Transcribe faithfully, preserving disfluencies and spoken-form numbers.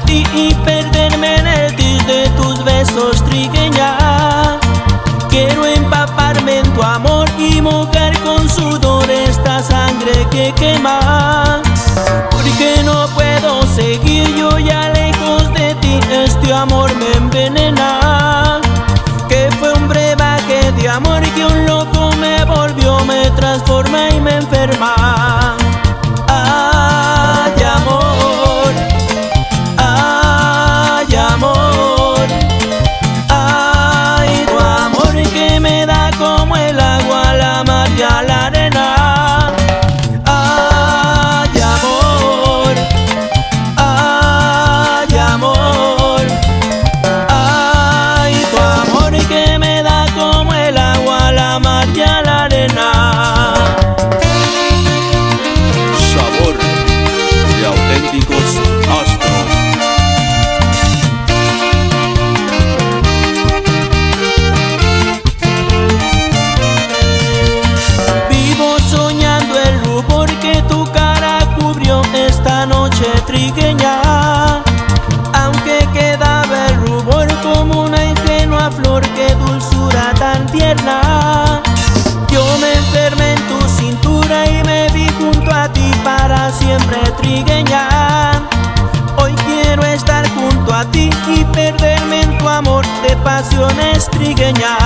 ti y perderme en el tis de tus besos, trigueña. Quiero empaparme en tu amor y mojar con sudor esta sangre que quema. Porque no puedo seguir yo ya lejos de ti, este amor me envenena. Que fue un brebaje de amor que un loco me volvió, me transforma y me enferma. Ay, amor, ay, amor, ay, tu amor que me da como el agua, la mar y a la arena. Ay, amor, ay, amor, ay, tu amor que me da como el agua, la mar y a la arena. Sabor de auténticos astros. Vivo soñando el rubor que tu cara cubrió esta noche, trigueña. Aunque quedaba el rubor como una ingenua flor, qué dulzura tan tierna. Yo me enfermé en tu cintura y me vi junto a ti para siempre, trigueña. Hoy quiero estar junto a ti y perderme en tu amor de pasiones, trigueña.